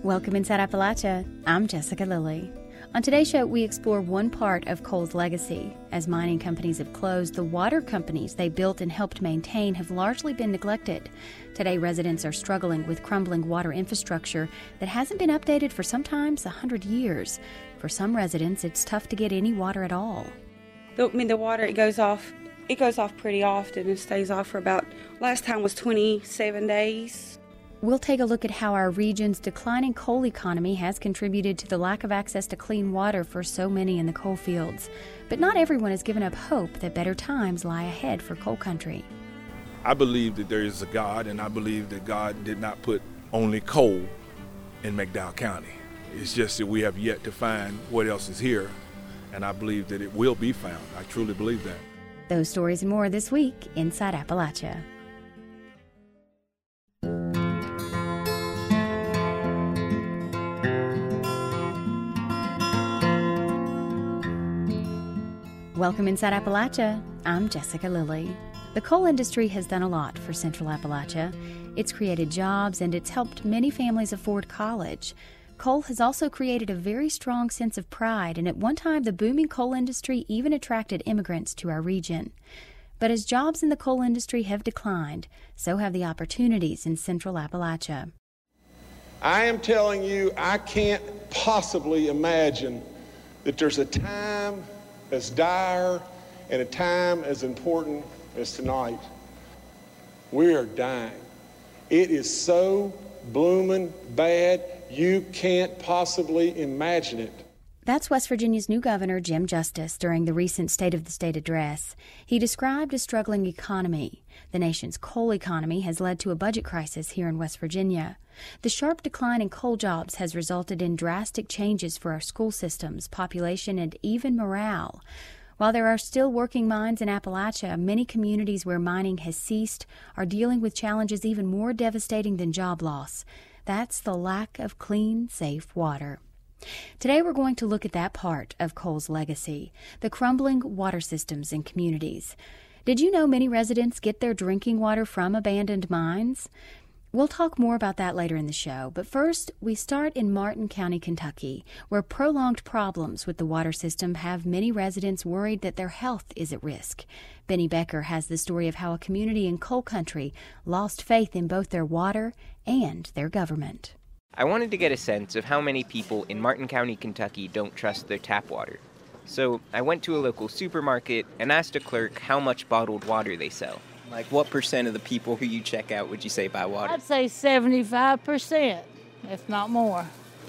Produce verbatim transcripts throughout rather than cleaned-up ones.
Welcome inside Appalachia. I'm Jessica Lilly. On today's show, we explore one part of coal's legacy. As mining companies have closed, the water companies they built and helped maintain have largely been neglected. Today, residents are struggling with crumbling water infrastructure that hasn't been updated for sometimes one hundred years. For some residents, it's tough to get any water at all. I mean, the water, it goes off, it goes off pretty often. It stays off for about, last time was twenty-seven days. We'll take a look at how our region's declining coal economy has contributed to the lack of access to clean water for so many in the coal fields. But not everyone has given up hope that better times lie ahead for coal country. I believe that there is a God, and I believe that God did not put only coal in McDowell County. It's just that we have yet to find what else is here, and I believe that it will be found. I truly believe that. Those stories and more this week inside Appalachia. Welcome inside Appalachia. I'm Jessica Lilly. The coal industry has done a lot for Central Appalachia. It's created jobs and it's helped many families afford college. Coal has also created a very strong sense of pride, and at one time the booming coal industry even attracted immigrants to our region. But as jobs in the coal industry have declined, so have the opportunities in Central Appalachia. I am telling you, I can't possibly imagine that there's a time as dire and a time as important as tonight. We are dying. It is so bloomin' bad, you can't possibly imagine it. That's West Virginia's new governor, Jim Justice, during the recent State of the State address. He described a struggling economy. The nation's coal economy has led to a budget crisis here in West Virginia. The sharp decline in coal jobs has resulted in drastic changes for our school systems, population, and even morale. While there are still working mines in Appalachia, many communities where mining has ceased are dealing with challenges even more devastating than job loss. That's the lack of clean, safe water. Today we're going to look at that part of coal's legacy, the crumbling water systems in communities. Did you know many residents get their drinking water from abandoned mines? We'll talk more about that later in the show, but first we start in Martin County, Kentucky, where prolonged problems with the water system have many residents worried that their health is at risk. Benny Becker has the story of how a community in coal country lost faith in both their water and their government. I wanted to get a sense of how many people in Martin County, Kentucky don't trust their tap water. So I went to a local supermarket and asked a clerk how much bottled water they sell. Like, what percent of the people who you check out would you say buy water? I'd say seventy-five percent, if not more.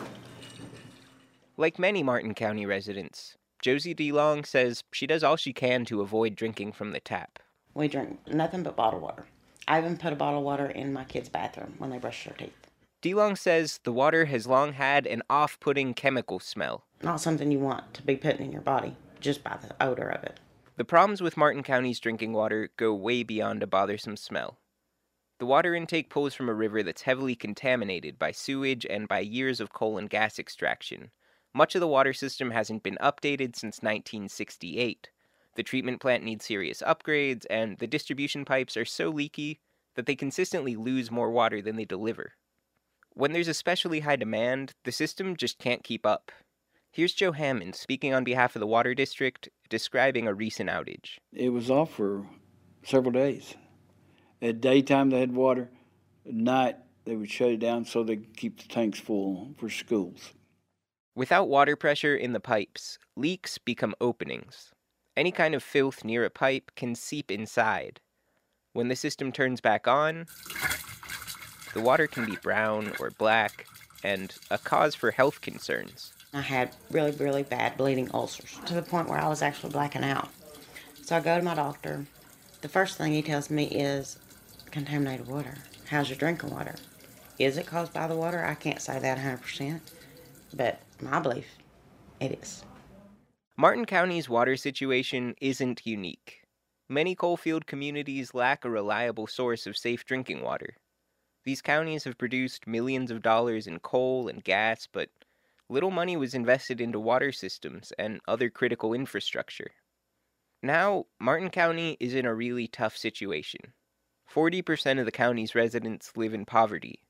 Like many Martin County residents, Josie DeLong says she does all she can to avoid drinking from the tap. We drink nothing but bottled water. I even put a bottle of water in my kids' bathroom when they brush their teeth. DeLong says the water has long had an off-putting chemical smell. Not something you want to be putting in your body, just by the odor of it. The problems with Martin County's drinking water go way beyond a bothersome smell. The water intake pulls from a river that's heavily contaminated by sewage and by years of coal and gas extraction. Much of the water system hasn't been updated since nineteen sixty-eight. The treatment plant needs serious upgrades, and the distribution pipes are so leaky that they consistently lose more water than they deliver. When there's especially high demand, the system just can't keep up. Here's Joe Hammond speaking on behalf of the Water District, describing a recent outage. It was off for several days. At daytime they had water. At night they would shut it down so they could keep the tanks full for schools. Without water pressure in the pipes, leaks become openings. Any kind of filth near a pipe can seep inside. When the system turns back on, the water can be brown or black, and a cause for health concerns. I had really, really bad bleeding ulcers to the point where I was actually blacking out. So I go to my doctor. The first thing he tells me is contaminated water. How's your drinking water? Is it caused by the water? I can't say that one hundred percent, but my belief, it is. Martin County's water situation isn't unique. Many coalfield communities lack a reliable source of safe drinking water. These counties have produced millions of dollars in coal and gas, but little money was invested into water systems and other critical infrastructure. Now, Martin County is in a really tough situation. forty percent of the county's residents live in poverty.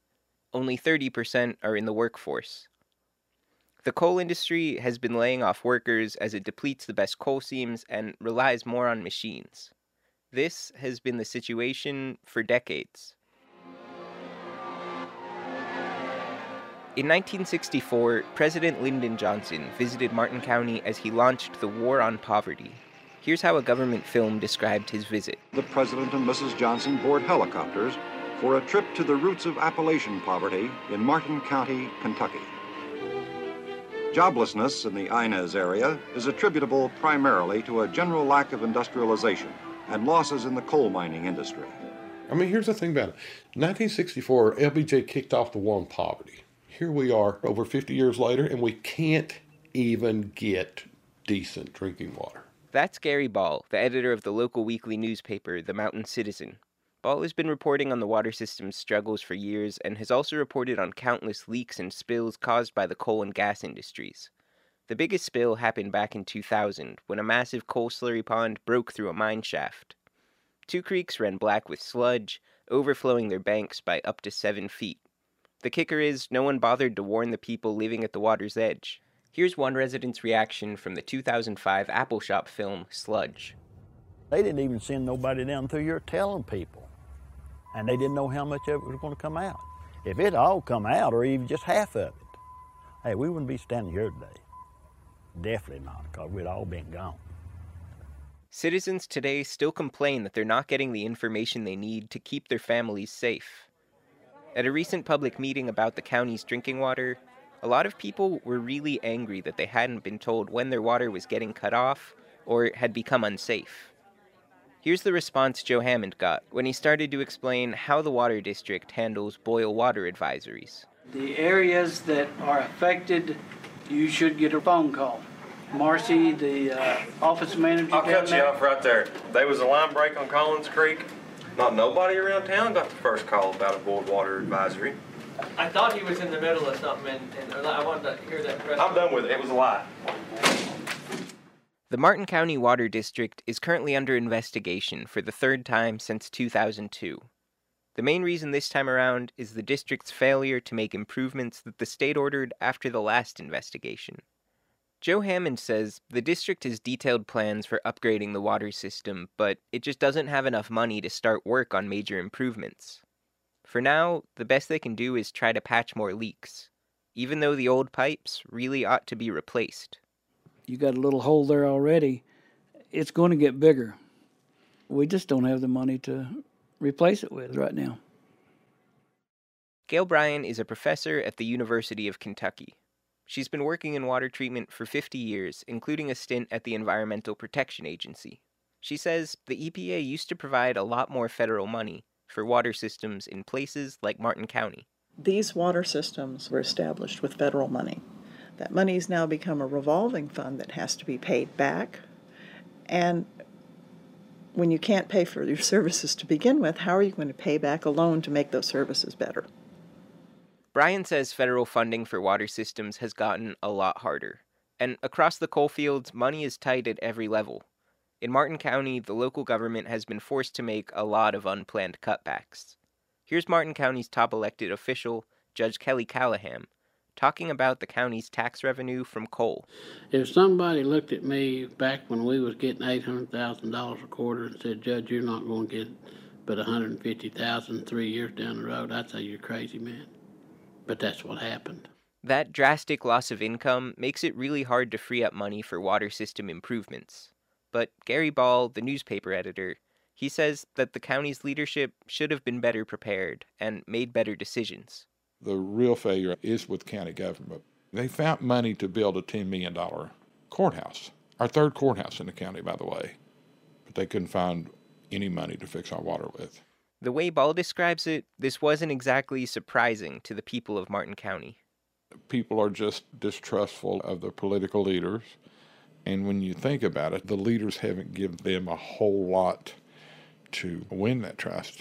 only thirty percent are in the workforce. The coal industry has been laying off workers as it depletes the best coal seams and relies more on machines. This has been the situation for decades. In nineteen sixty-four, President Lyndon Johnson visited Martin County as he launched the War on Poverty. Here's how a government film described his visit. The President and Missus Johnson board helicopters for a trip to the roots of Appalachian poverty in Martin County, Kentucky. Joblessness in the Inez area is attributable primarily to a general lack of industrialization and losses in the coal mining industry. I mean, here's the thing about it. nineteen sixty-four, L B J kicked off the war on poverty. Here we are over fifty years later, and we can't even get decent drinking water. That's Gary Ball, the editor of the local weekly newspaper, The Mountain Citizen. Ball has been reporting on the water system's struggles for years and has also reported on countless leaks and spills caused by the coal and gas industries. The biggest spill happened back in two thousand, when a massive coal slurry pond broke through a mine shaft. Two creeks ran black with sludge, overflowing their banks by up to seven feet. The kicker is, no one bothered to warn the people living at the water's edge. Here's one resident's reaction from the two thousand five Apple Shop film, Sludge. They didn't even send nobody down through here telling people. And they didn't know how much of it was going to come out. If it all come out, or even just half of it, hey, we wouldn't be standing here today. Definitely not, because we'd all been gone. Citizens today still complain that they're not getting the information they need to keep their families safe. At a recent public meeting about the county's drinking water, a lot of people were really angry that they hadn't been told when their water was getting cut off or had become unsafe. Here's the response Joe Hammond got when he started to explain how the water district handles boil water advisories. The areas that are affected, you should get a phone call. Marcy, the uh, office manager. I'll cut you off right there. There was a line break on Collins Creek. Not nobody around town got the first call about a boiled water advisory. I thought he was in the middle of something, and, and I wanted to hear that press. I'm done with it. It was a lie. The Martin County Water District is currently under investigation for the third time since two thousand two. The main reason this time around is the district's failure to make improvements that the state ordered after the last investigation. Joe Hammond says the district has detailed plans for upgrading the water system, but it just doesn't have enough money to start work on major improvements. For now, the best they can do is try to patch more leaks, even though the old pipes really ought to be replaced. You got a little hole there already. It's going to get bigger. We just don't have the money to replace it with right now. Gail Bryan is a professor at the University of Kentucky. She's been working in water treatment for fifty years, including a stint at the Environmental Protection Agency. She says the E P A used to provide a lot more federal money for water systems in places like Martin County. These water systems were established with federal money. That money has now become a revolving fund that has to be paid back. And when you can't pay for your services to begin with, how are you going to pay back a loan to make those services better? Bryan says federal funding for water systems has gotten a lot harder. And across the coal fields, money is tight at every level. In Martin County, the local government has been forced to make a lot of unplanned cutbacks. Here's Martin County's top elected official, Judge Kelly Callahan, talking about the county's tax revenue from coal. If somebody looked at me back when we was getting eight hundred thousand dollars a quarter and said, Judge, you're not going to get but one hundred fifty thousand dollars three years down the road, I'd say you're crazy, man. But that's what happened. That drastic loss of income makes it really hard to free up money for water system improvements. But Gary Ball, the newspaper editor, he says that the county's leadership should have been better prepared and made better decisions. The real failure is with county government. They found money to build a ten million dollars courthouse, our third courthouse in the county, by the way, but they couldn't find any money to fix our water with. The way Ball describes it, this wasn't exactly surprising to the people of Martin County. People are just distrustful of the political leaders, and when you think about it, the leaders haven't given them a whole lot to win that trust.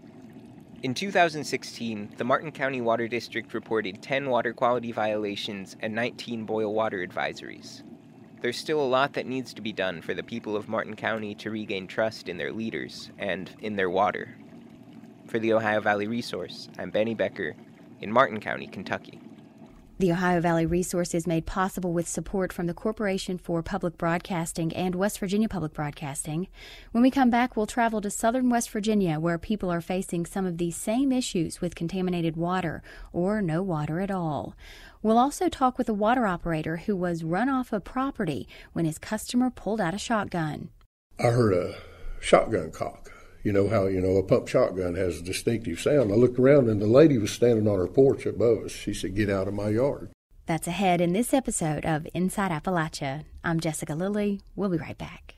In two thousand sixteen, the Martin County Water District reported ten water quality violations and nineteen boil water advisories. There's still a lot that needs to be done for the people of Martin County to regain trust in their leaders and in their water. For the Ohio Valley Resource, I'm Benny Becker, in Martin County, Kentucky. The Ohio Valley Resource is made possible with support from the Corporation for Public Broadcasting and West Virginia Public Broadcasting. When we come back, we'll travel to southern West Virginia, where people are facing some of these same issues with contaminated water or no water at all. We'll also talk with a water operator who was run off a property when his customer pulled out a shotgun. I heard a shotgun cock. You know how, you know, a pump shotgun has a distinctive sound. I looked around and the lady was standing on her porch above us. She said, "Get out of my yard." That's ahead in this episode of Inside Appalachia. I'm Jessica Lilly. We'll be right back.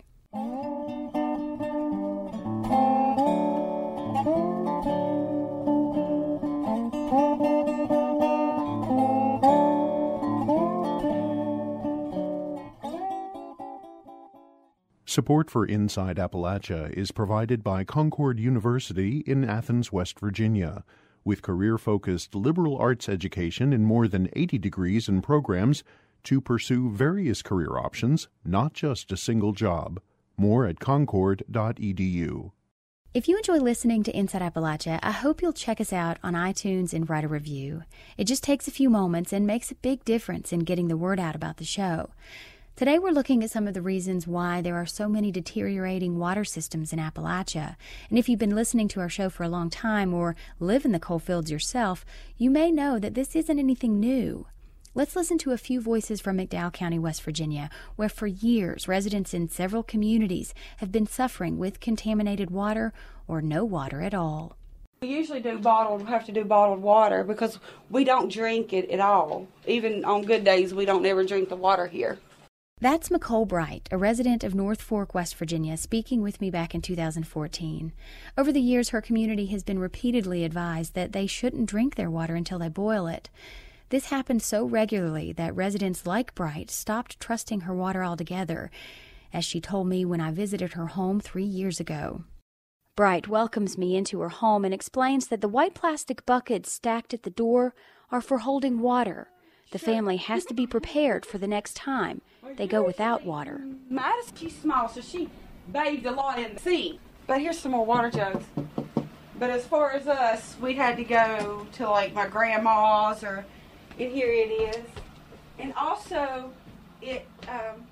Support for Inside Appalachia is provided by Concord University in Athens, West Virginia. With career-focused liberal arts education in more than eighty degrees and programs to pursue various career options, not just a single job. More at concord dot e d u. If you enjoy listening to Inside Appalachia, I hope you'll check us out on iTunes and write a review. It just takes a few moments and makes a big difference in getting the word out about the show. Today we're looking at some of the reasons why there are so many deteriorating water systems in Appalachia. And if you've been listening to our show for a long time or live in the coal fields yourself, you may know that this isn't anything new. Let's listen to a few voices from McDowell County, West Virginia, where for years residents in several communities have been suffering with contaminated water or no water at all. We usually do bottled, have to do bottled water because we don't drink it at all. Even on good days, we don't ever drink the water here. That's Nicole Bright, a resident of North Fork, West Virginia, speaking with me back in two thousand fourteen. Over the years, her community has been repeatedly advised that they shouldn't drink their water until they boil it. This happened so regularly that residents like Bright stopped trusting her water altogether, as she told me when I visited her home three years ago. Bright welcomes me into her home and explains that the white plastic buckets stacked at the door are for holding water. The family has to be prepared for the next time they go without water. Madison's small, so she bathed a lot in the sea. But here's some more water jugs. But as far as us, we had to go to like my grandma's, or and here it is. And also, it. Um,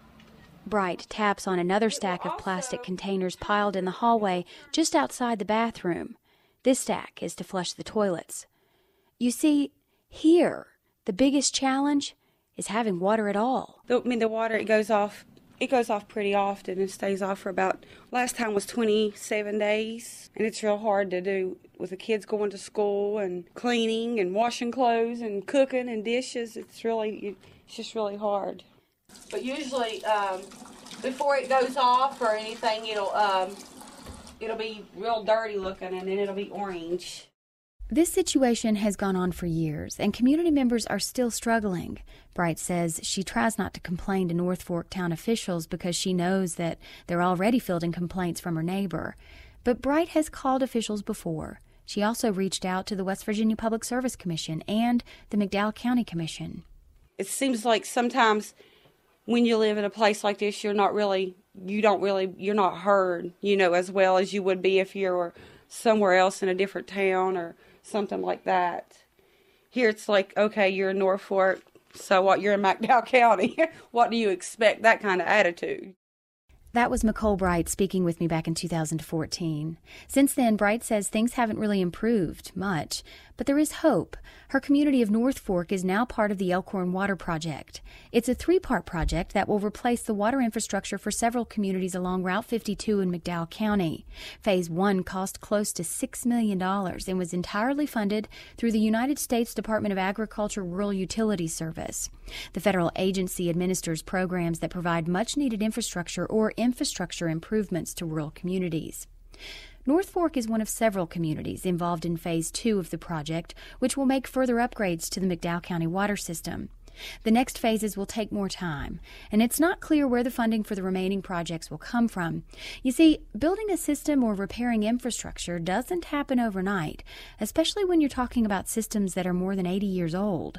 Bright taps on another stack of plastic containers piled in the hallway just outside the bathroom. This stack is to flush the toilets. You see, here, the biggest challenge is having water at all. I mean, the water, it goes off, it goes off pretty often and stays off for about, last time was twenty-seven days. And it's real hard to do with the kids going to school and cleaning and washing clothes and cooking and dishes. It's really, it's just really hard. But usually, um, before it goes off or anything, it'll, um, it'll be real dirty looking and then it'll be orange. This situation has gone on for years, and community members are still struggling. Bright says she tries not to complain to North Fork town officials because she knows that they're already fielding complaints from her neighbor. But Bright has called officials before. She also reached out to the West Virginia Public Service Commission and the McDowell County Commission. It seems like sometimes when you live in a place like this, you're not really, you don't really, you're not heard, you know, as well as you would be if you were somewhere else in a different town or something like that. Here it's like, okay, you're in North Fork, so what, you're in McDowell County. What do you expect? That kind of attitude. That was Nicole Bright speaking with me back in two thousand fourteen. Since then, Bright says things haven't really improved much, but there is hope. Her community of North Fork is now part of the Elkhorn Water Project. It's a three-part project that will replace the water infrastructure for several communities along Route fifty-two in McDowell County. Phase one cost close to six million dollars and was entirely funded through the United States Department of Agriculture Rural Utilities Service. The federal agency administers programs that provide much-needed infrastructure or infrastructure improvements to rural communities. North Fork is one of several communities involved in Phase two of the project, which will make further upgrades to the McDowell County water system. The next phases will take more time, and it's not clear where the funding for the remaining projects will come from. You see, building a system or repairing infrastructure doesn't happen overnight, especially when you're talking about systems that are more than eighty years old.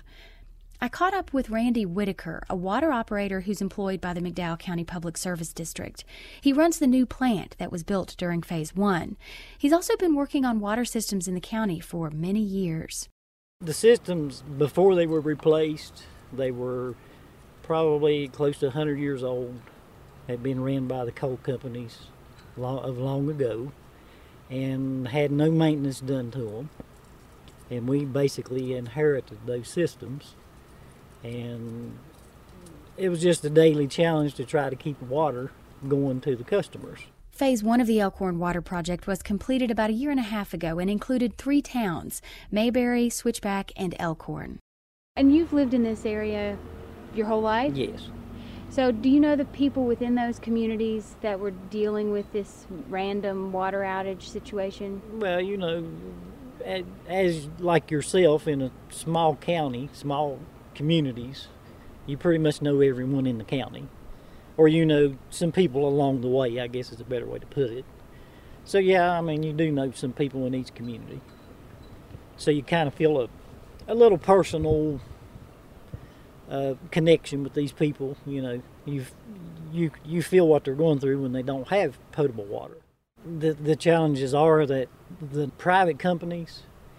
I caught up with Randy Whitaker, a water operator who's employed by the McDowell County Public Service District. He runs the new plant that was built during Phase one. He's also been working on water systems in the county for many years. The systems, before they were replaced, they were probably close to one hundred years old, had been ran by the coal companies long, of long ago, and had no maintenance done to them. And we basically inherited those systems, and it was just a daily challenge to try to keep water going to the customers. Phase one of the Elkhorn Water Project was completed about a year and a half ago and included three towns, Mayberry, Switchback, and Elkhorn. And you've lived in this area your whole life? Yes. So do you know the people within those communities that were dealing with this random water outage situation? Well, you know, as, as like yourself in a small county, small communities, you pretty much know everyone in the county. Or you know some people along the way, I guess is a better way to put it. So yeah, I mean, you do know some people in each community. So you kind of feel a, a little personal uh, connection with these people. You know, you you you feel what they're going through when they don't have potable water. The the challenges are that the private companies,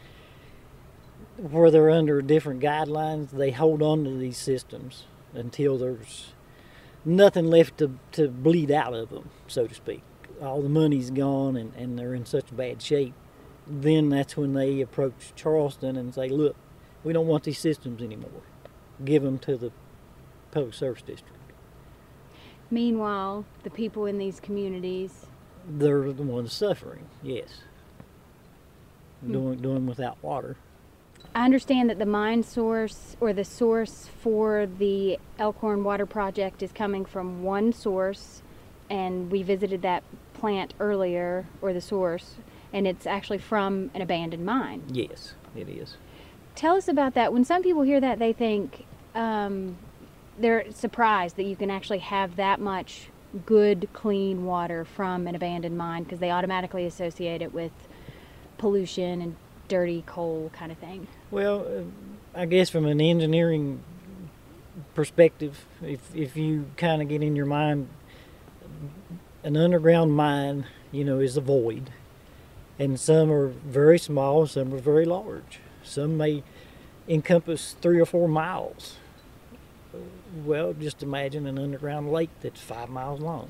where they're under different guidelines, they hold on to these systems until there's nothing left to, to bleed out of them, so to speak. All the money's gone and, and they're in such bad shape. Then that's when they approach Charleston and say, look, we don't want these systems anymore. Give them to the Public Service District. Meanwhile, the people in these communities... They're the ones suffering, yes. Hmm. Doing, doing without water. I understand that the mine source, or the source for the Elkhorn Water Project, is coming from one source, and we visited that plant earlier, or the source, and it's actually from an abandoned mine. Yes, it is. Tell us about that. When some people hear that, they think um, they're surprised that you can actually have that much good, clean water from an abandoned mine, because they automatically associate it with pollution and dirty coal kind of thing. Well, uh, I guess from an engineering perspective, if if you kind of get in your mind, an underground mine, you know, is a void, and some are very small, some are very large. Some may encompass three or four miles. Well, just imagine an underground lake that's five miles long,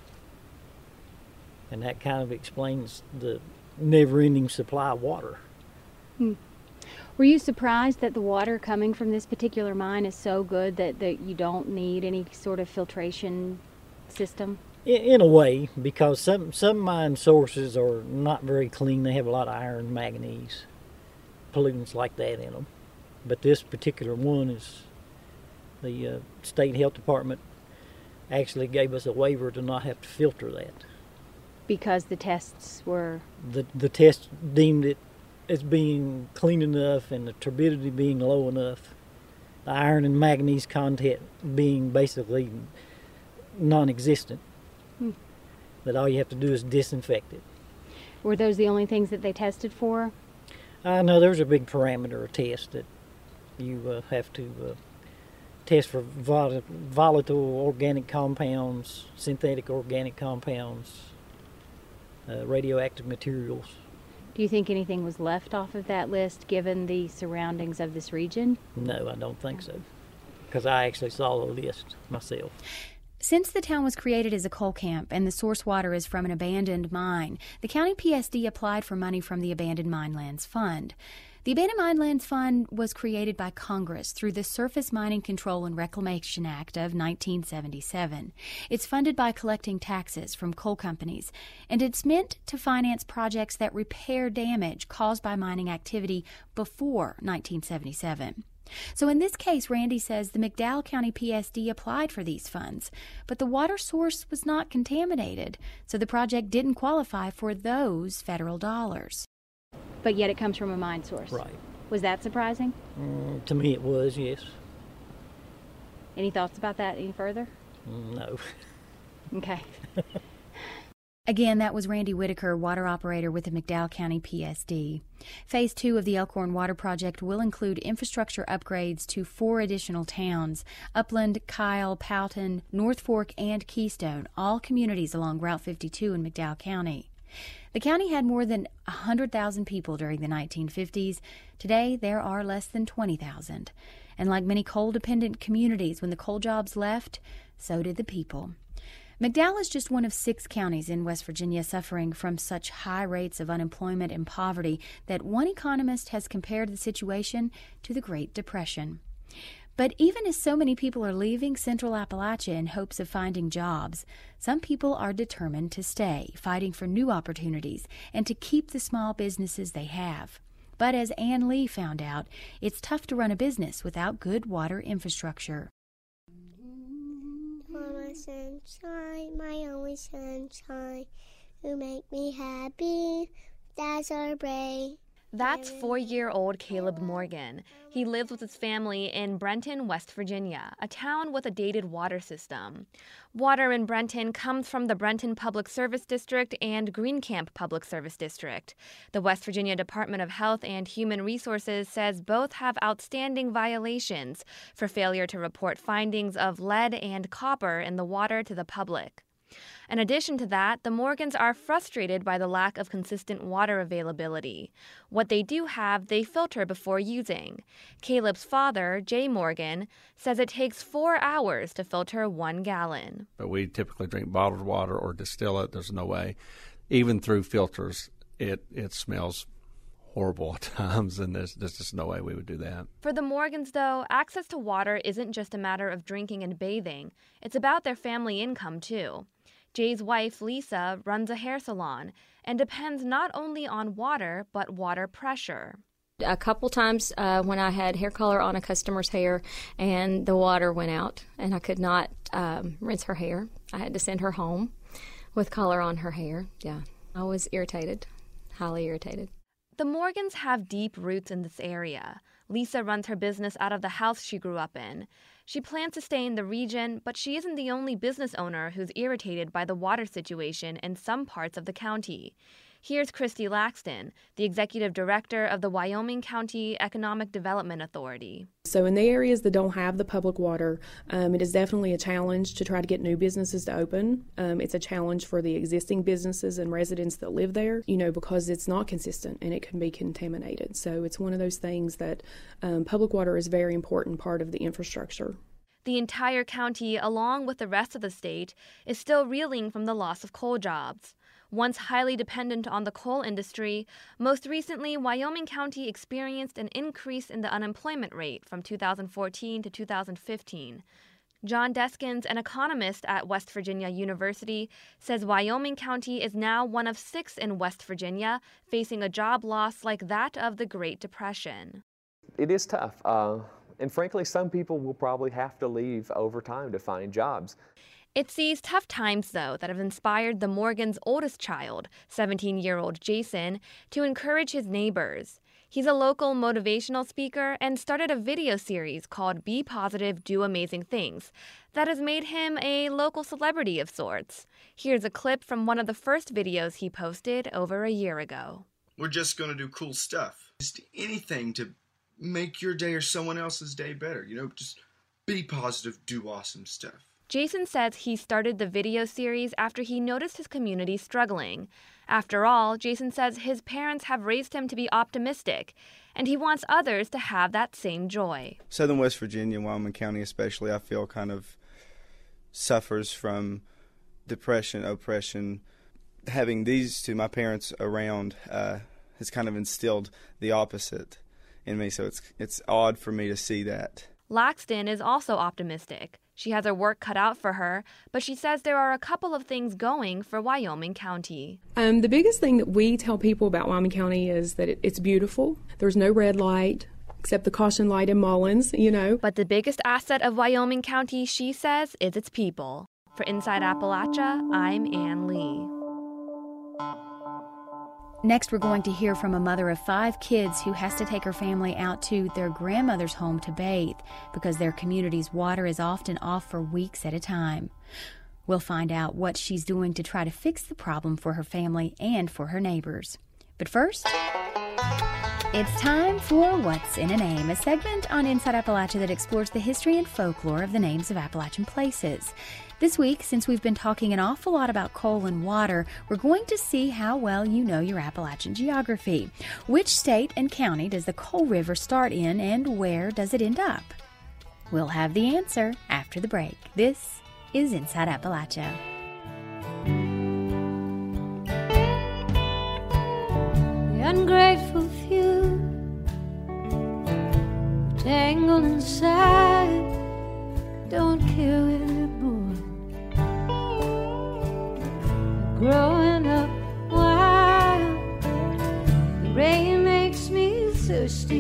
and that kind of explains the never-ending supply of water. Hmm. Were you surprised that the water coming from this particular mine is so good that, that you don't need any sort of filtration system? In, in a way, because some, some mine sources are not very clean. They have a lot of iron, manganese, pollutants like that in them. But this particular one is, the uh, state health department actually gave us a waiver to not have to filter that. Because the tests were? The, the test deemed it as being clean enough and the turbidity being low enough, the iron and manganese content being basically non-existent, hmm. that all you have to do is disinfect it. Were those the only things that they tested for? Uh, no, there's a big parameter test that you uh, have to uh, test for vol- volatile organic compounds, synthetic organic compounds, uh, radioactive materials. Do you think anything was left off of that list given the surroundings of this region? No, I don't think so, because I actually saw the list myself. Since the town was created as a coal camp and the source water is from an abandoned mine, the county P S D applied for money from the Abandoned Mine Lands Fund. The Abandoned Mine Lands Fund was created by Congress through the Surface Mining Control and Reclamation Act of nineteen seventy-seven. It's funded by collecting taxes from coal companies, and it's meant to finance projects that repair damage caused by mining activity before nineteen seventy-seven. So in this case, Randy says the McDowell County P S D applied for these funds, but the water source was not contaminated, so the project didn't qualify for those federal dollars. But yet it comes from a mine source. Right. Was that surprising? Mm, to me it was, yes. Any thoughts about that any further? No. Okay. Again, that was Randy Whitaker, water operator with the McDowell County P S D. Phase two of the Elkhorn Water Project will include infrastructure upgrades to four additional towns: Upland, Kyle, Powhatan, North Fork, and Keystone, all communities along Route fifty-two in McDowell County. The county had more than one hundred thousand people during the nineteen fifties. Today, there are less than twenty thousand. And like many coal-dependent communities, when the coal jobs left, so did the people. McDowell is just one of six counties in West Virginia suffering from such high rates of unemployment and poverty that one economist has compared the situation to the Great Depression. But even as so many people are leaving Central Appalachia in hopes of finding jobs, some people are determined to stay, fighting for new opportunities and to keep the small businesses they have. But as Ann Lee found out, it's tough to run a business without good water infrastructure. My sunshine, my only sunshine, who make me happy, that's our Bray. That's four-year-old Caleb Morgan. He lives with his family in Brenton, West Virginia, a town with a dated water system. Water in Brenton comes from the Brenton Public Service District and Greencamp Public Service District. The West Virginia Department of Health and Human Resources says both have outstanding violations for failure to report findings of lead and copper in the water to the public. In addition to that, the Morgans are frustrated by the lack of consistent water availability. What they do have, they filter before using. Caleb's father, Jay Morgan, says it takes four hours to filter one gallon. But we typically drink bottled water or distill it. There's no way. Even through filters, it, it smells horrible at times, and there's, there's just no way we would do that. For the Morgans, though, access to water isn't just a matter of drinking and bathing. It's about their family income, too. Jay's wife, Lisa, runs a hair salon and depends not only on water, but water pressure. A couple times uh, when I had hair color on a customer's hair and the water went out and I could not um, rinse her hair, I had to send her home with color on her hair. Yeah, I was irritated, highly irritated. The Morgans have deep roots in this area. Lisa runs her business out of the house she grew up in. She plans to stay in the region, but she isn't the only business owner who's irritated by the water situation in some parts of the county. Here's Christy Laxton, the executive director of the Wyoming County Economic Development Authority. So in the areas that don't have the public water, um, it is definitely a challenge to try to get new businesses to open. Um, it's a challenge for the existing businesses and residents that live there, you know, because it's not consistent and it can be contaminated. So it's one of those things that um, public water is a very important part of the infrastructure. The entire county, along with the rest of the state, is still reeling from the loss of coal jobs. Once highly dependent on the coal industry, most recently, Wyoming County experienced an increase in the unemployment rate from two thousand fourteen to two thousand fifteen. John Deskins, an economist at West Virginia University, says Wyoming County is now one of six in West Virginia facing a job loss like that of the Great Depression. It is tough, uh, and frankly, some people will probably have to leave over time to find jobs. It's these tough times, though, that have inspired the Morgans' oldest child, seventeen-year-old Jason, to encourage his neighbors. He's a local motivational speaker and started a video series called Be Positive, Do Amazing Things that has made him a local celebrity of sorts. Here's a clip from one of the first videos he posted over a year ago. We're just going to do cool stuff. Just anything to make your day or someone else's day better. You know, just be positive, do awesome stuff. Jason says he started the video series after he noticed his community struggling. After all, Jason says his parents have raised him to be optimistic, and he wants others to have that same joy. Southern West Virginia, Wyoming County especially, I feel kind of suffers from depression, oppression. Having these two, my parents, around uh, has kind of instilled the opposite in me, so it's it's odd for me to see that. Laxton is also optimistic. She has her work cut out for her, but she says there are a couple of things going for Wyoming County. Um, the biggest thing that we tell people about Wyoming County is that it, it's beautiful. There's no red light, except the caution light in Mullins, you know. But the biggest asset of Wyoming County, she says, is its people. For Inside Appalachia, I'm Ann Lee. Next, we're going to hear from a mother of five kids who has to take her family out to their grandmother's home to bathe because their community's water is often off for weeks at a time. We'll find out what she's doing to try to fix the problem for her family and for her neighbors. But first, It's time for What's in a Name, a segment on Inside Appalachia that explores the history and folklore of the names of Appalachian places. This week, since we've been talking an awful lot about coal and water, we're going to see how well you know your Appalachian geography. Which state and county does the Coal River start in, and where does it end up? We'll have the answer after the break. This is Inside Appalachia. The ungrateful few tangled inside, don't care where they're born, growing up wild. The rain makes me thirsty,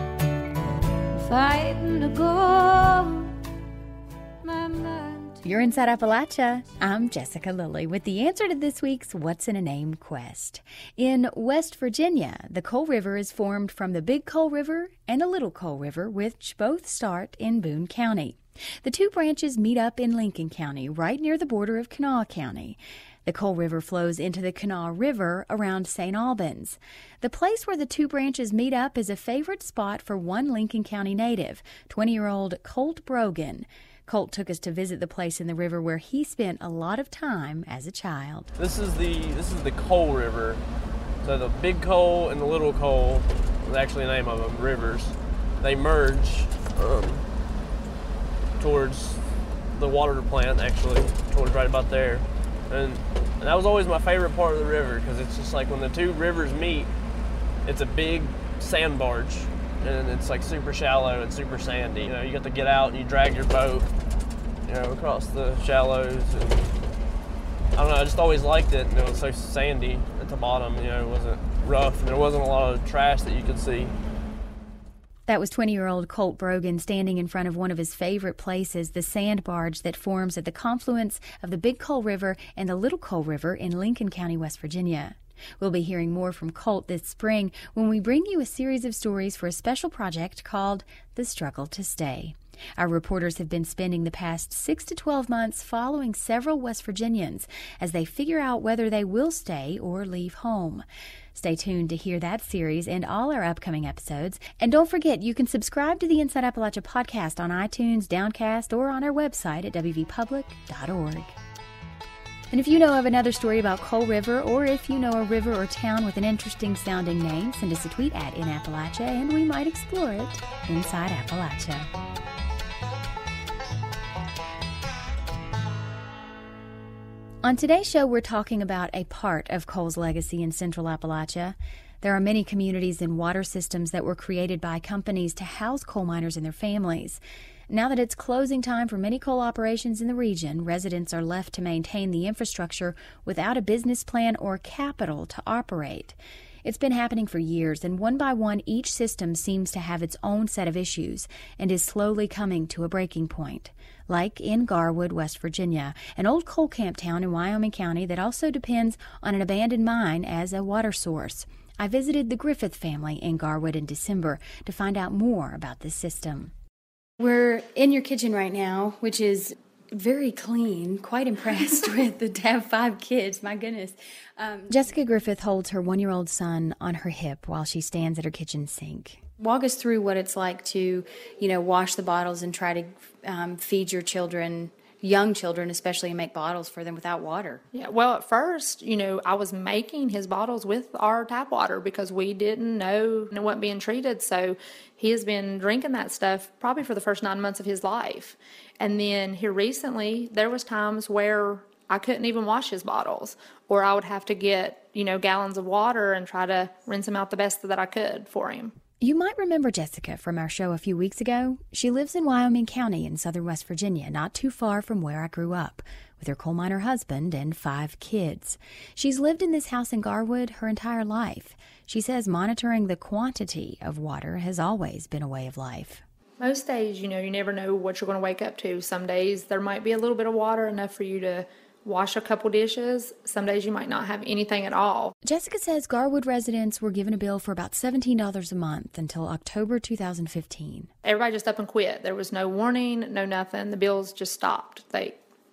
fighting to go. My mind. You're Inside Appalachia. I'm Jessica Lilly with the answer to this week's What's in a Name quest. In West Virginia, the Coal River is formed from the Big Coal River and the Little Coal River, which both start in Boone County. The two branches meet up in Lincoln County, right near the border of Kanawha County. The Coal River flows into the Kanawha River around Saint Albans. The place where the two branches meet up is a favorite spot for one Lincoln County native, twenty-year-old Colt Brogan. Colt took us to visit the place in the river where he spent a lot of time as a child. This is the this is the Coal River. So the Big Coal and the Little Coal is actually the name of them, rivers. They merge um, towards the water plant, actually, towards right about there. And, and that was always my favorite part of the river, because it's just like when the two rivers meet, it's a big sand barge. And it's like super shallow and super sandy. You know, you have to get out and you drag your boat, you know, across the shallows. And I don't know, I just always liked it. And it was so sandy at the bottom, you know, it wasn't rough. And there wasn't a lot of trash that you could see. That was twenty-year-old Colt Brogan standing in front of one of his favorite places, the sand barge that forms at the confluence of the Big Coal River and the Little Coal River in Lincoln County, West Virginia. We'll be hearing more from Colt this spring when we bring you a series of stories for a special project called The Struggle to Stay. Our reporters have been spending the past six to twelve months following several West Virginians as they figure out whether they will stay or leave home. Stay tuned to hear that series and all our upcoming episodes. And don't forget, you can subscribe to the Inside Appalachia podcast on iTunes, Downcast, or on our website at w v public dot org. And if you know of another story about Coal River, or if you know a river or town with an interesting sounding name, send us a tweet at In Appalachia, and we might explore it inside Appalachia. On today's show, we're talking about a part of coal's legacy in central Appalachia. There are many communities and water systems that were created by companies to house coal miners and their families. Now that it's closing time for many coal operations in the region, residents are left to maintain the infrastructure without a business plan or capital to operate. It's been happening for years, and one by one, each system seems to have its own set of issues and is slowly coming to a breaking point. Like in Garwood, West Virginia, an old coal camp town in Wyoming County that also depends on an abandoned mine as a water source. I visited the Griffith family in Garwood in December to find out more about this system. We're in your kitchen right now, which is very clean. Quite impressed with the to have five kids. My goodness. Um, Jessica Griffith holds her one-year-old son on her hip while she stands at her kitchen sink. Walk us through what it's like to, you know, wash the bottles and try to um, feed your children, young children especially, and make bottles for them without water. Yeah, well, at first, you know, I was making his bottles with our tap water because we didn't know it wasn't being treated. So he has been drinking that stuff probably for the first nine months of his life. And then here recently, there was times where I couldn't even wash his bottles, or I would have to get, you know, gallons of water and try to rinse them out the best that I could for him. You might remember Jessica from our show a few weeks ago. She lives in Wyoming County in southern West Virginia, not too far from where I grew up, with her coal miner husband and five kids. She's lived in this house in Garwood her entire life. She says monitoring the quantity of water has always been a way of life. Most days, you know, you never know what you're going to wake up to. Some days there might be a little bit of water, enough for you to wash a couple dishes. Some days you might not have anything at all. Jessica says Garwood residents were given a bill for about seventeen dollars a month until October two thousand fifteen. Everybody just up and quit. There was no warning, no nothing. The bills just stopped. They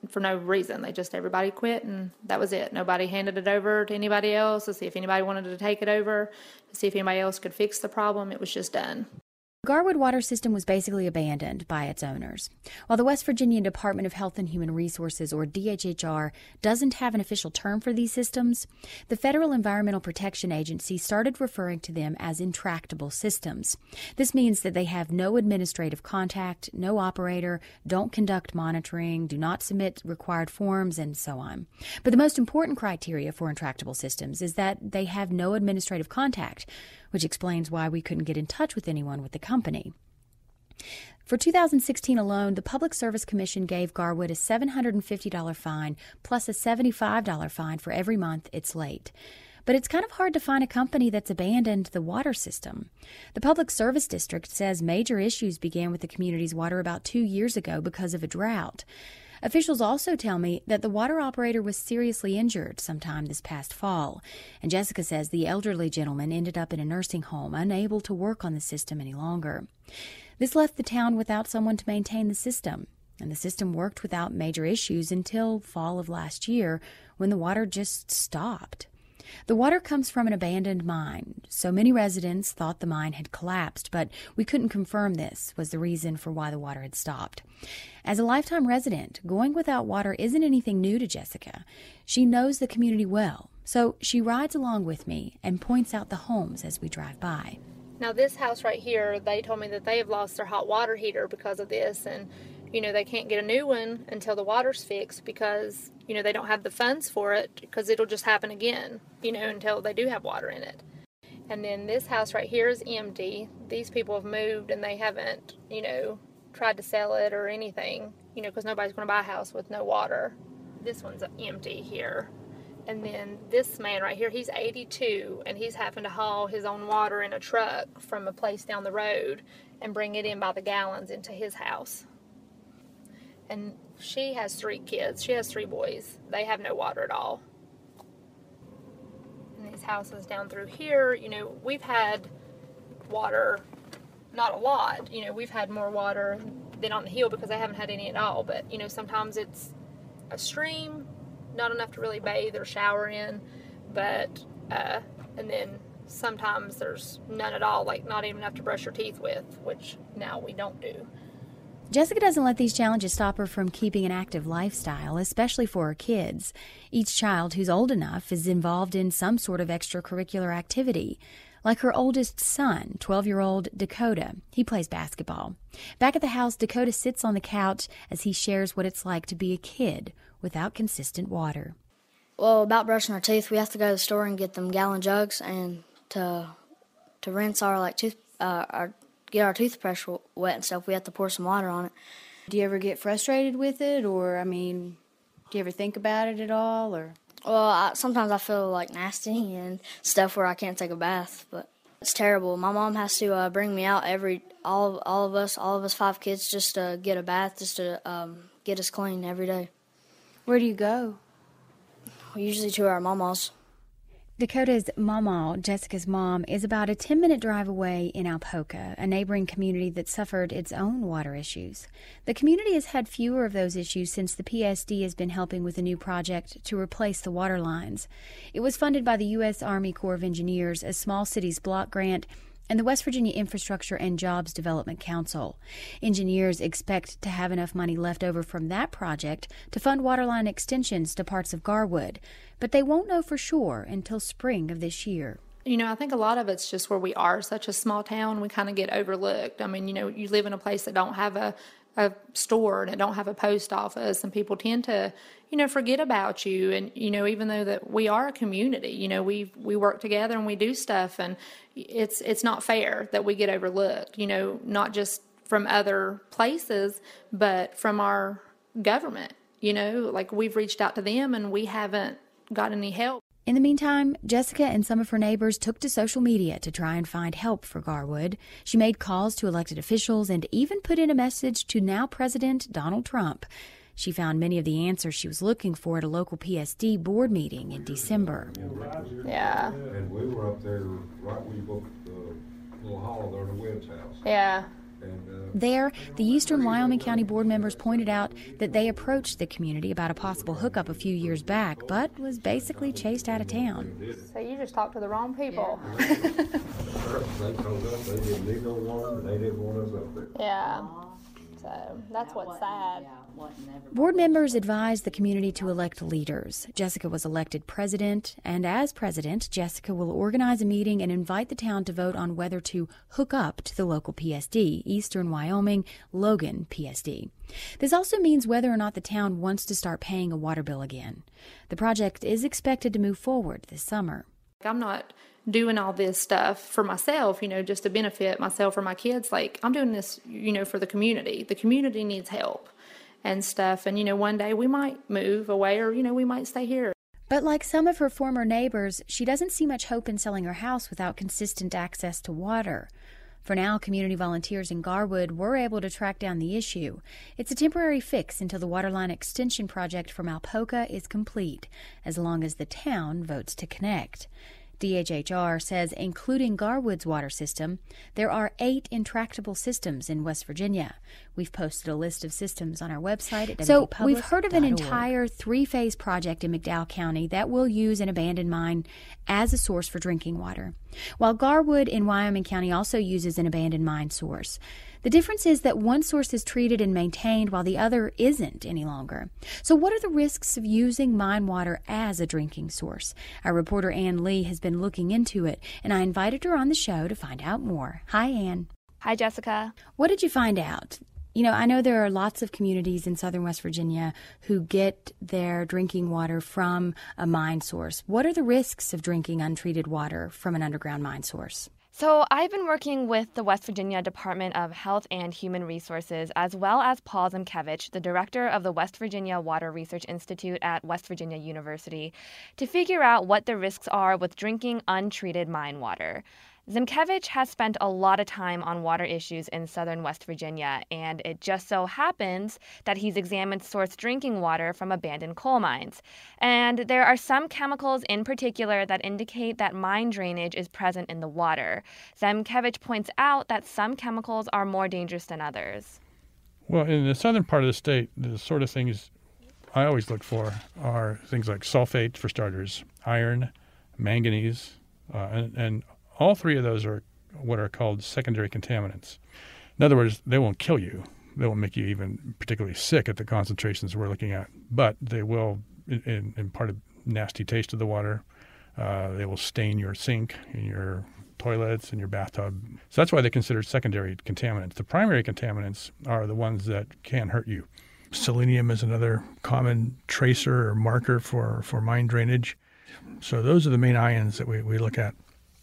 for no reason. They just, everybody quit, and that was it. Nobody handed it over to anybody else to see if anybody wanted to take it over, to see if anybody else could fix the problem. It was just done. The Garwood water system was basically abandoned by its owners. While the West Virginia Department of Health and Human Resources, or D H H R, doesn't have an official term for these systems, the Federal Environmental Protection Agency started referring to them as intractable systems. This means that they have no administrative contact, no operator, don't conduct monitoring, do not submit required forms, and so on. But the most important criteria for intractable systems is that they have no administrative contact, which explains why we couldn't get in touch with anyone with the company. For two thousand sixteen alone, the Public Service Commission gave Garwood a seven hundred fifty dollars fine plus a seventy-five dollars fine for every month it's late. But it's kind of hard to find a company that's abandoned the water system. The Public Service District says major issues began with the community's water about two years ago because of a drought. Officials also tell me that the water operator was seriously injured sometime this past fall, and Jessica says the elderly gentleman ended up in a nursing home, unable to work on the system any longer. This left the town without someone to maintain the system, and the system worked without major issues until fall of last year, when the water just stopped. The water comes from an abandoned mine, so many residents thought the mine had collapsed, but we couldn't confirm this was the reason for why the water had stopped. As a lifetime resident, going without water isn't anything new to Jessica. She knows the community well, so she rides along with me and points out the homes as we drive by. Now this house right here, they told me that they have lost their hot water heater because of this, and you know, they can't get a new one until the water's fixed because, you know, they don't have the funds for it, because it'll just happen again, you know, until they do have water in it. And then this house right here is empty. These people have moved and they haven't, you know, tried to sell it or anything, you know, because nobody's going to buy a house with no water. This one's empty here. And then this man right here, he's eighty-two, and he's having to haul his own water in a truck from a place down the road and bring it in by the gallons into his house. And she has three kids. She has three boys. They have no water at all. And these houses down through here, you know, we've had water, not a lot. You know, we've had more water than on the hill because they haven't had any at all. But, you know, sometimes it's a stream, not enough to really bathe or shower in. But, uh, and then sometimes there's none at all, like not even enough to brush your teeth with, which now we don't do. Jessica doesn't let these challenges stop her from keeping an active lifestyle, especially for her kids. Each child who's old enough is involved in some sort of extracurricular activity. Like her oldest son, twelve-year-old Dakota. He plays basketball. Back at the house, Dakota sits on the couch as he shares what it's like to be a kid without consistent water. Well, about brushing our teeth, we have to go to the store and get them gallon jugs, and to to rinse our like tooth uh, our get our toothbrush wet and stuff, we have to pour some water on it. Do you ever get frustrated with it, or, I mean, do you ever think about it at all, or? Well, I, sometimes I feel, like, nasty and stuff where I can't take a bath, but it's terrible. My mom has to uh, bring me out every, all, all of us, all of us five kids, just to get a bath, just to um, get us clean every day. Where do you go? Usually to our mama's. Dakota's mama, Jessica's mom, is about a ten-minute drive away in Alpoca, a neighboring community that suffered its own water issues. The community has had fewer of those issues since the P S D has been helping with a new project to replace the water lines. It was funded by the U S Army Corps of Engineers, a Small Cities Block Grant, and the West Virginia Infrastructure and Jobs Development Council. Engineers expect to have enough money left over from that project to fund waterline extensions to parts of Garwood, but they won't know for sure until spring of this year. You know, I think a lot of it's just where we are such a small town, we kind of get overlooked. I mean, you know, you live in a place that don't have a, a store and it don't have a post office, and people tend to, you know, forget about you. And, you know, even though that we are a community, you know, we we work together and we do stuff, and it's it's not fair that we get overlooked, you know, not just from other places, but from our government. You know, like we've reached out to them and we haven't got any help. In the meantime, Jessica and some of her neighbors took to social media to try and find help for Garwood. She made calls to elected officials and even put in a message to now President Donald Trump. She found many of the answers she was looking for at a local P S D board meeting in December. Yeah. And we were up there right where you booked the little hall there in the Webb's house. Yeah. And uh, There, the Eastern Wyoming County Board members pointed out that they approached the community about a possible hookup a few years back, but was basically chased out of town. So you just talked to the wrong people. They told us they didn't need no water, and they didn't want us up there. Yeah. So that's what's sad. Board members advised the community to elect leaders. Jessica was elected president, and as president, Jessica will organize a meeting and invite the town to vote on whether to hook up to the local P S D, Eastern Wyoming Logan P S D. This also means whether or not the town wants to start paying a water bill again. The project is expected to move forward this summer. I'm not doing all this stuff for myself, you know, just to benefit myself or my kids. Like, I'm doing this, you know, for the community. The community needs help and stuff. And, you know, one day we might move away or, you know, we might stay here. But like some of her former neighbors, she doesn't see much hope in selling her house without consistent access to water. For now, community volunteers in Garwood were able to track down the issue. It's a temporary fix until the waterline extension project for Malpoka is complete, as long as the town votes to connect. D H H R says, including Garwood's water system, there are eight intractable systems in West Virginia. We've posted a list of systems on our website at So w v public dot org. We've heard of an entire three-phase project in McDowell County that will use an abandoned mine as a source for drinking water, while Garwood in Wyoming County also uses an abandoned mine source. The difference is that one source is treated and maintained while the other isn't any longer. So what are the risks of using mine water as a drinking source? Our reporter Ann Lee has been looking into it, and I invited her on the show to find out more. Hi, Ann. Hi, Jessica. What did you find out? You know, I know there are lots of communities in southern West Virginia who get their drinking water from a mine source. What are the risks of drinking untreated water from an underground mine source? So I've been working with the West Virginia Department of Health and Human Resources, as well as Paul Zemkevich, the director of the West Virginia Water Research Institute at West Virginia University, to figure out what the risks are with drinking untreated mine water. Zemkevich has spent a lot of time on water issues in southern West Virginia, and it just so happens that he's examined source drinking water from abandoned coal mines. And there are some chemicals in particular that indicate that mine drainage is present in the water. Zemkevich points out that some chemicals are more dangerous than others. Well, in the southern part of the state, the sort of things I always look for are things like sulfate, for starters, iron, manganese, uh, and, and all three of those are what are called secondary contaminants. In other words, they won't kill you. They won't make you even particularly sick at the concentrations we're looking at, but they will in, in part of nasty taste of the water. Uh, they will stain your sink and your toilets and your bathtub. So that's why they consider secondary contaminants. The primary contaminants are the ones that can hurt you. Selenium is another common tracer or marker for, for mine drainage. So those are the main ions that we, we look at.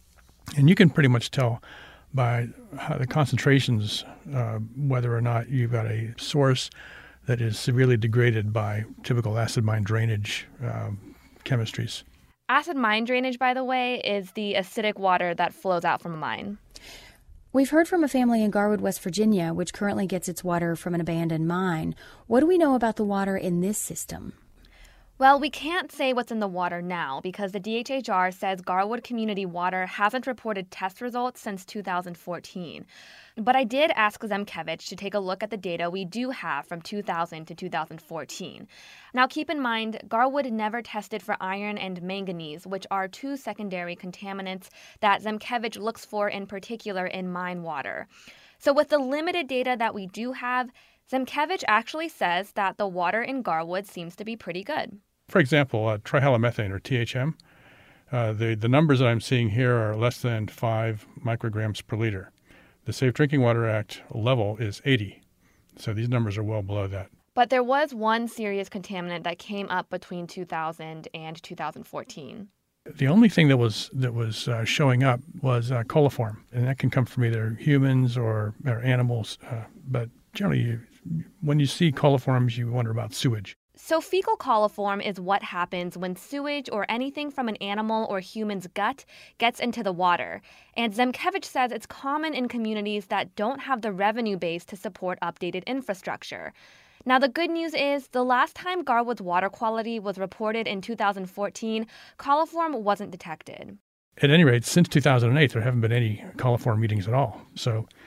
And you can pretty much tell by how the concentrations uh, whether or not you've got a source that is severely degraded by typical acid mine drainage uh, chemistries. Acid mine drainage, by the way, is the acidic water that flows out from a mine. We've heard from a family in Garwood, West Virginia, which currently gets its water from an abandoned mine. What do we know about the water in this system? Well, we can't say what's in the water now because the D H H R says Garwood Community Water hasn't reported test results since two thousand fourteen. But I did ask Zemkevich to take a look at the data we do have from two thousand to two thousand fourteen. Now, keep in mind, Garwood never tested for iron and manganese, which are two secondary contaminants that Zemkevich looks for in particular in mine water. So with the limited data that we do have, Zemkevich actually says that the water in Garwood seems to be pretty good. For example, uh, trihalomethane, or T H M, uh, the, the numbers that I'm seeing here are less than five micrograms per liter. The Safe Drinking Water Act level is eighty, so these numbers are well below that. But there was one serious contaminant that came up between two thousand and two thousand fourteen. The only thing that was that was uh, showing up was uh, coliform, and that can come from either humans or, or animals. Uh, but generally, you, when you see coliforms, you wonder about sewage. So fecal coliform is what happens when sewage or anything from an animal or human's gut gets into the water. And Zemkevich says it's common in communities that don't have the revenue base to support updated infrastructure. Now, the good news is the last time Garwood's water quality was reported in two thousand fourteen, coliform wasn't detected. At any rate, since two thousand eight, there haven't been any coliform meetings at all. So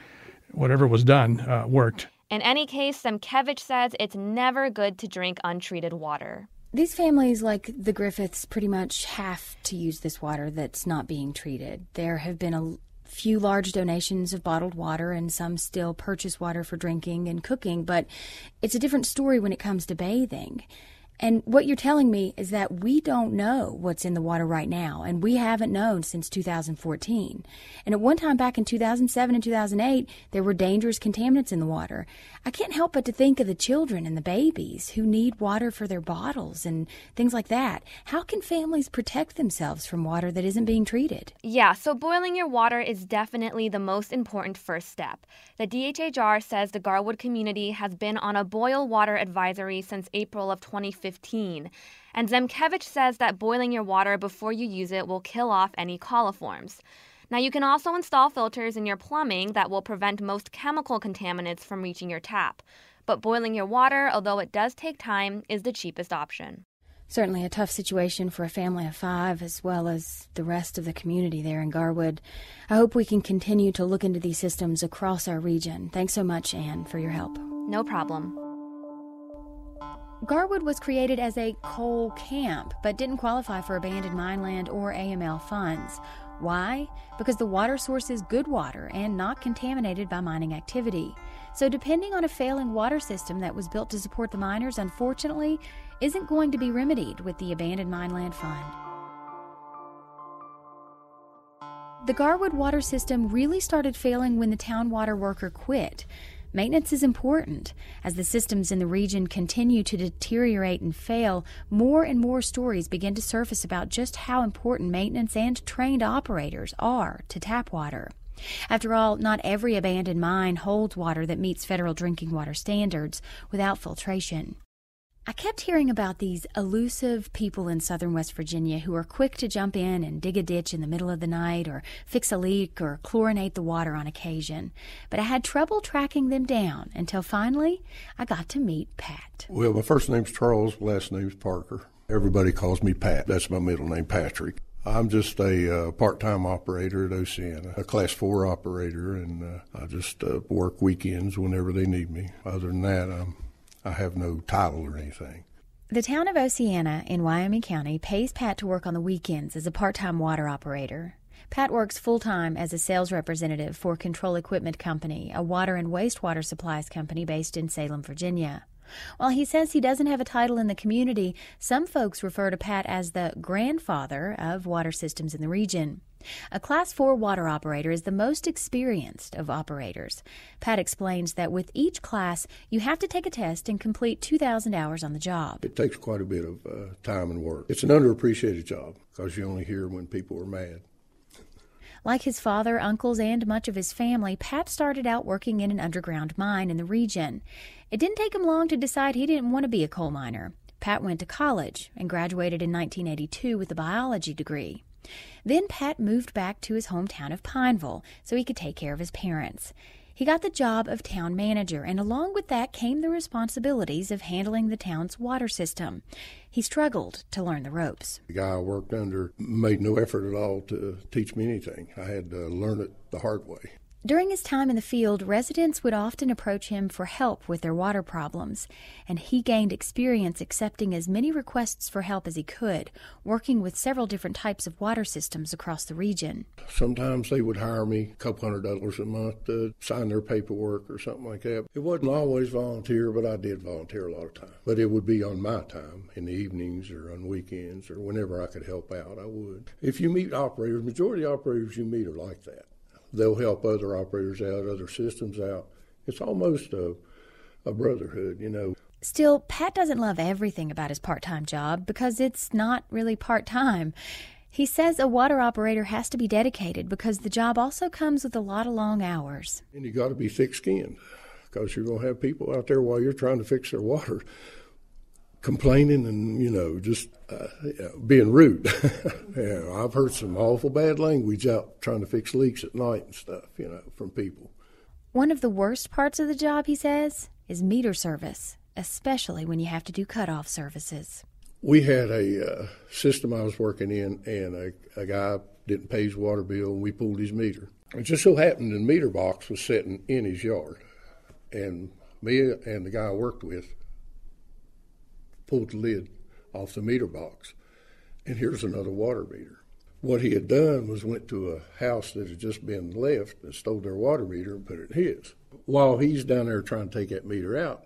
whatever was done uh, worked. In any case, Zemkevich says it's never good to drink untreated water. These families, like the Griffiths, pretty much have to use this water that's not being treated. There have been a few large donations of bottled water, and some still purchase water for drinking and cooking, but it's a different story when it comes to bathing. And what you're telling me is that we don't know what's in the water right now, and we haven't known since two thousand fourteen. And at one time back in two thousand seven and two thousand eight, there were dangerous contaminants in the water. I can't help but to think of the children and the babies who need water for their bottles and things like that. How can families protect themselves from water that isn't being treated? Yeah, so boiling your water is definitely the most important first step. The D H H R says the Garwood community has been on a boil water advisory since April of twenty fifteen. And Zemkevich says that boiling your water before you use it will kill off any coliforms. Now, you can also install filters in your plumbing that will prevent most chemical contaminants from reaching your tap. But boiling your water, although it does take time, is the cheapest option. Certainly a tough situation for a family of five, as well as the rest of the community there in Garwood. I hope we can continue to look into these systems across our region. Thanks so much, Anne, for your help. No problem. Garwood was created as a coal camp, but didn't qualify for abandoned mine land or A M L funds. Why? Because the water source is good water and not contaminated by mining activity. So depending on a failing water system that was built to support the miners, unfortunately, isn't going to be remedied with the Abandoned Mine Land Fund. The Garwood water system really started failing when the town water worker quit. Maintenance is important. As the systems in the region continue to deteriorate and fail, more and more stories begin to surface about just how important maintenance and trained operators are to tap water. After all, not every abandoned mine holds water that meets federal drinking water standards without filtration. I kept hearing about these elusive people in southern West Virginia who are quick to jump in and dig a ditch in the middle of the night or fix a leak or chlorinate the water on occasion. But I had trouble tracking them down until finally I got to meet Pat. Well, my first name's Charles, last name's Parker. Everybody calls me Pat. That's my middle name, Patrick. I'm just a uh, part-time operator at Oceana, a class four operator, and uh, I just uh, work weekends whenever they need me. Other than that, I'm I have no title or anything. The town of Oceana in Wyoming County pays Pat to work on the weekends as a part-time water operator. Pat works full-time as a sales representative for Control Equipment Company, a water and wastewater supplies company based in Salem, Virginia. While he says he doesn't have a title in the community, some folks refer to Pat as the grandfather of water systems in the region. A Class four water operator is the most experienced of operators. Pat explains that with each class, you have to take a test and complete two thousand hours on the job. It takes quite a bit of uh, time and work. It's an underappreciated job because you only hear when people are mad. Like his father, uncles, and much of his family, Pat started out working in an underground mine in the region. It didn't take him long to decide he didn't want to be a coal miner. Pat went to college and graduated in nineteen eighty-two with a biology degree. Then Pat moved back to his hometown of Pineville so he could take care of his parents. He got the job of town manager, and along with that came the responsibilities of handling the town's water system. He struggled to learn the ropes. The guy I worked under made no effort at all to teach me anything. I had to learn it the hard way. During his time in the field, residents would often approach him for help with their water problems, and he gained experience accepting as many requests for help as he could, working with several different types of water systems across the region. Sometimes they would hire me a couple hundred dollars a month to sign their paperwork or something like that. It wasn't always volunteer, but I did volunteer a lot of time. But it would be on my time, in the evenings or on weekends or whenever I could help out, I would. If you meet operators, majority of operators you meet are like that. They'll help other operators out, other systems out. It's almost a, a brotherhood, you know. Still, Pat doesn't love everything about his part-time job because it's not really part-time. He says a water operator has to be dedicated because the job also comes with a lot of long hours. And you got to be thick-skinned because you're going to have people out there while you're trying to fix their water complaining and, you know, just uh, yeah, being rude. Yeah, I've heard some awful bad language out trying to fix leaks at night and stuff, you know, from people. One of the worst parts of the job, he says, is meter service, especially when you have to do cutoff services. We had a uh, system I was working in, and a, a guy didn't pay his water bill, and we pulled his meter. It just so happened the meter box was sitting in his yard, and me and the guy I worked with pulled the lid off the meter box, and here's another water meter. What he had done was went to a house that had just been left and stole their water meter and put it in his. While he's down there trying to take that meter out,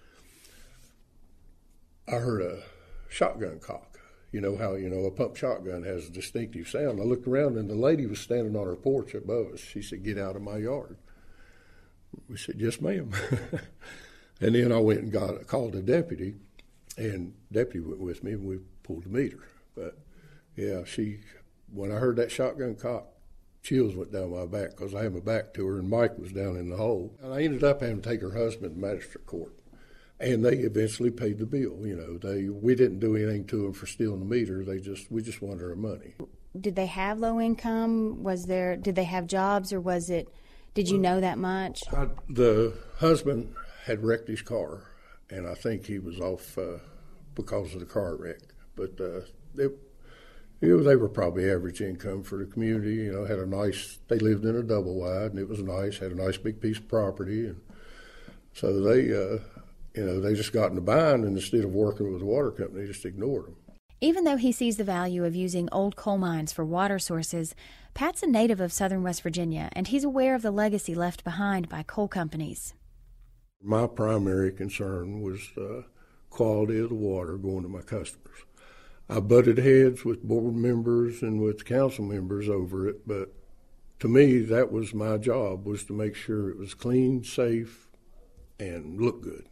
I heard a shotgun cock. You know how, you know, a pump shotgun has a distinctive sound. I looked around, and the lady was standing on her porch above us. She said, "Get out of my yard." We said, "Yes, ma'am." And then I went and got called a deputy, and deputy went with me, and we pulled the meter. But, yeah, she, when I heard that shotgun cock, chills went down my back because I had my back to her, and Mike was down in the hole. And I ended up having to take her husband to magistrate court. And they eventually paid the bill. You know, they we didn't do anything to them for stealing the meter. They just we just wanted our money. Did they have low income? Was there? Did they have jobs, or was it? Did you know that much? I, the husband had wrecked his car, and I think he was off uh, because of the car wreck. But uh, they, you know, they were probably average income for the community. You know, had a nice. They lived in a double wide, and it was nice. Had a nice big piece of property, and so they. Uh, You know, they just got in a bind, and instead of working with the water company, they just ignored them. Even though he sees the value of using old coal mines for water sources, Pat's a native of southern West Virginia, and he's aware of the legacy left behind by coal companies. My primary concern was the quality of the water going to my customers. I butted heads with board members and with council members over it, but to me, that was my job, was to make sure it was clean, safe, and look good.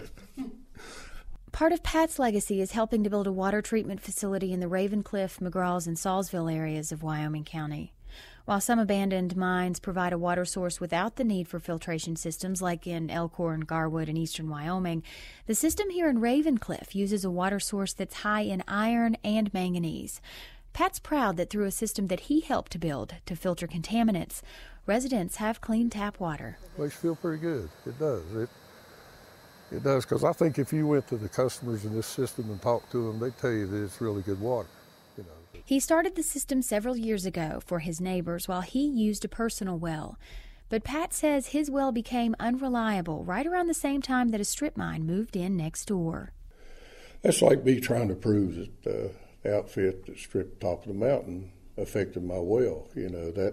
Part of Pat's legacy is helping to build a water treatment facility in the Ravencliff, McGraws, and Salisville areas of Wyoming County. While some abandoned mines provide a water source without the need for filtration systems like in Elkhorn, Garwood, and eastern Wyoming, the system here in Ravencliff uses a water source that's high in iron and manganese. Pat's proud that through a system that he helped to build to filter contaminants, residents have clean tap water. Makes you feel pretty good. It does. It it does, because I think if you went to the customers in this system and talked to them, they'd tell you that it's really good water. You know. He started the system several years ago for his neighbors while he used a personal well. But Pat says his well became unreliable right around the same time that a strip mine moved in next door. That's like me trying to prove that uh, the outfit that stripped the top of the mountain affected my well. You know, that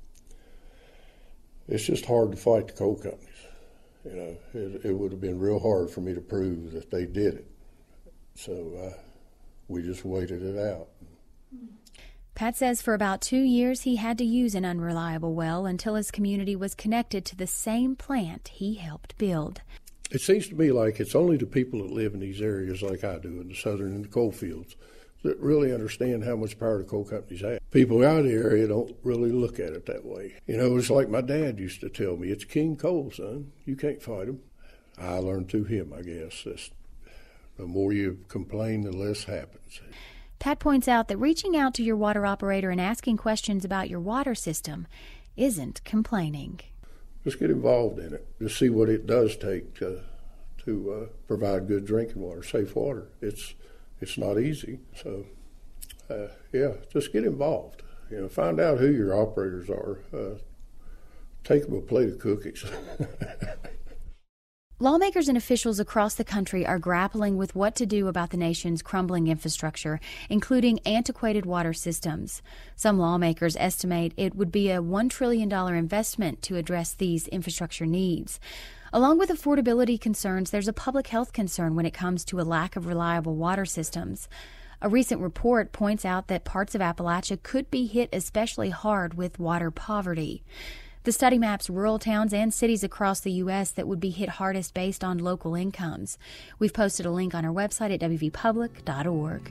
it's just hard to fight the coal companies. You know, it, it would have been real hard for me to prove that they did it. So uh, we just waited it out. Pat says for about two years he had to use an unreliable well until his community was connected to the same plant he helped build. It seems to me like it's only the people that live in these areas like I do, in the southern and the coal fields, that really understand how much power the coal companies have. People out of the area don't really look at it that way. You know, it's like my dad used to tell me, it's king coal, son. You can't fight them. I learned through him, I guess. It's, the more you complain, the less happens. Pat points out that reaching out to your water operator and asking questions about your water system isn't complaining. Just get involved in it. Just see what it does take to, to uh, provide good drinking water, safe water. It's It's not easy, so uh, yeah, just get involved. You know, find out who your operators are. Uh, take them a plate of cookies. Lawmakers and officials across the country are grappling with what to do about the nation's crumbling infrastructure, including antiquated water systems. Some lawmakers estimate it would be a one trillion dollars investment to address these infrastructure needs. Along with affordability concerns, there's a public health concern when it comes to a lack of reliable water systems. A recent report points out that parts of Appalachia could be hit especially hard with water poverty. The study maps rural towns and cities across the U S that would be hit hardest based on local incomes. We've posted a link on our website at w v public dot org.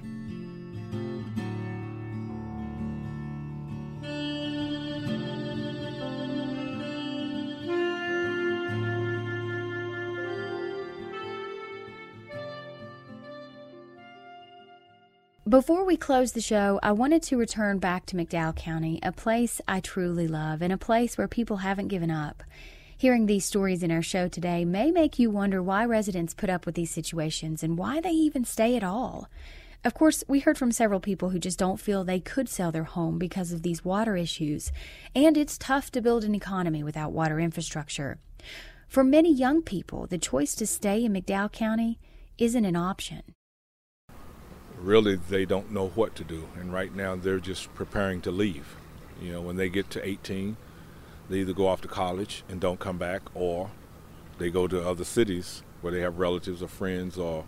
Before we close the show, I wanted to return back to McDowell County, a place I truly love and a place where people haven't given up. Hearing these stories in our show today may make you wonder why residents put up with these situations and why they even stay at all. Of course, we heard from several people who just don't feel they could sell their home because of these water issues, and it's tough to build an economy without water infrastructure. For many young people, the choice to stay in McDowell County isn't an option. Really, they don't know what to do, and right now they're just preparing to leave. You know, when they get to eighteen, they either go off to college and don't come back, or they go to other cities where they have relatives or friends or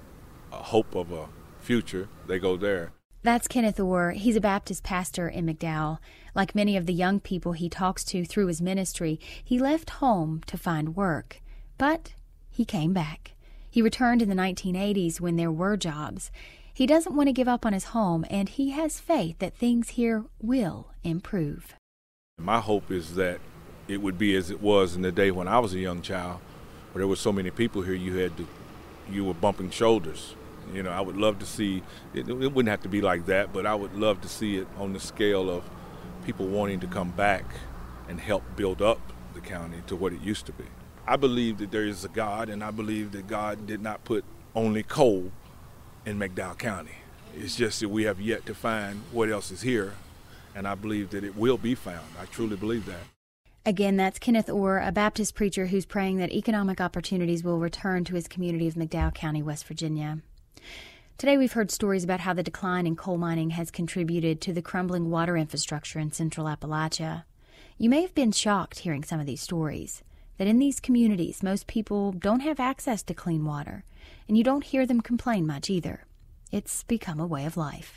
a hope of a future. They go there. That's Kenneth Orr. He's a Baptist pastor in McDowell. Like many of the young people he talks to through his ministry, he left home to find work. But he came back. He returned in the nineteen eighties when there were jobs. He doesn't want to give up on his home, and he has faith that things here will improve. My hope is that it would be as it was in the day when I was a young child, where there were so many people here, you had to, you were bumping shoulders. You know, I would love to see, it, it wouldn't have to be like that, but I would love to see it on the scale of people wanting to come back and help build up the county to what it used to be. I believe that there is a God, and I believe that God did not put only coal in McDowell County. It's just that we have yet to find what else is here, and I believe that it will be found. I truly believe that. Again, that's Kenneth Orr, a Baptist preacher who's praying that economic opportunities will return to his community of McDowell County, West Virginia. Today we've heard stories about how the decline in coal mining has contributed to the crumbling water infrastructure in central Appalachia. You may have been shocked hearing some of these stories, that in these communities most people don't have access to clean water, and you don't hear them complain much either. It's become a way of life.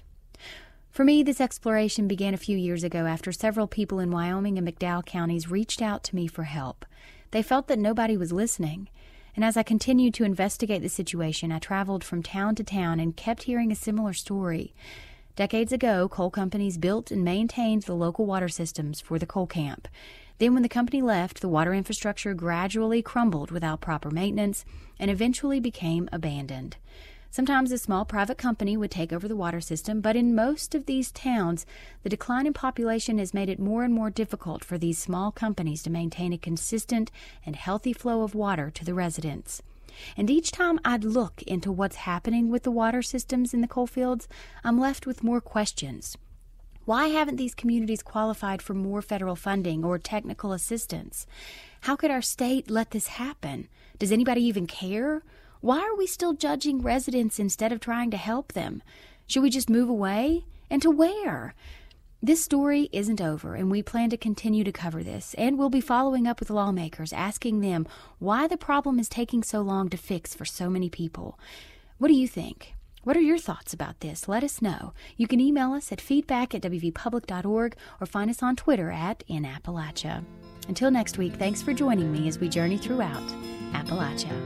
For me, this exploration began a few years ago after several people in Wyoming and McDowell counties reached out to me for help. They felt that nobody was listening. And as I continued to investigate the situation, I traveled from town to town and kept hearing a similar story. Decades ago, coal companies built and maintained the local water systems for the coal camp. Then when the company left, the water infrastructure gradually crumbled without proper maintenance and eventually became abandoned. Sometimes a small private company would take over the water system, but in most of these towns, the decline in population has made it more and more difficult for these small companies to maintain a consistent and healthy flow of water to the residents. And each time I'd look into what's happening with the water systems in the coal fields, I'm left with more questions. Why haven't these communities qualified for more federal funding or technical assistance? How could our state let this happen? Does anybody even care? Why are we still judging residents instead of trying to help them? Should we just move away? And to where? This story isn't over, and we plan to continue to cover this, and we'll be following up with lawmakers, asking them why the problem is taking so long to fix for so many people. What do you think? What are your thoughts about this? Let us know. You can email us at feedback at w v public dot org or find us on Twitter at In Appalachia. Until next week, thanks for joining me as we journey throughout Appalachia.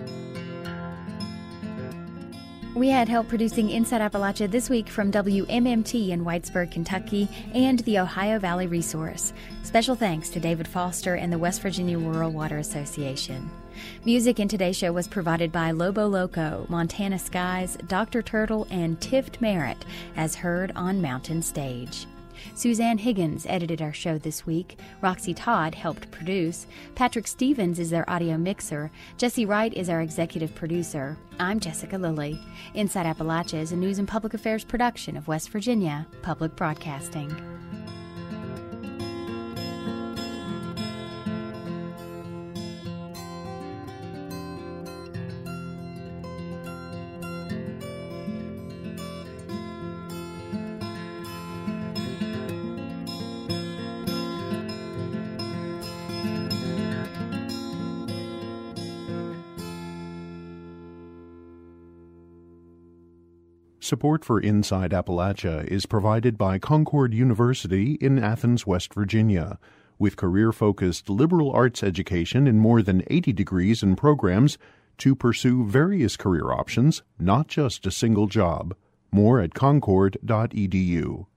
We had help producing Inside Appalachia this week from W M M T in Whitesburg, Kentucky, and the Ohio Valley Resource. Special thanks to David Foster and the West Virginia Rural Water Association. Music in today's show was provided by Lobo Loco, Montana Skies, Doctor Turtle, and Tift Merritt, as heard on Mountain Stage. Suzanne Higgins edited our show this week. Roxy Todd helped produce. Patrick Stevens is our audio mixer. Jesse Wright is our executive producer. I'm Jessica Lilly. Inside Appalachia is a news and public affairs production of West Virginia Public Broadcasting. Support for Inside Appalachia is provided by Concord University in Athens, West Virginia, with career-focused liberal arts education in more than eighty degrees and programs to pursue various career options, not just a single job. More at concord dot e d u.